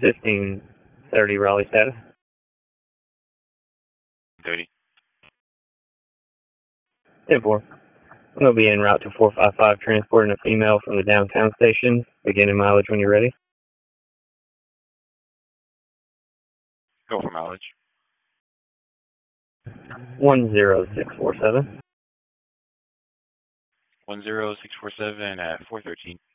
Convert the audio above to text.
1530 Raleigh status. 30. 10-4. We'll be en route to 455, transporting a female from the downtown station. Beginning mileage when you're ready. Go for mileage. 10647. 10647 at 413.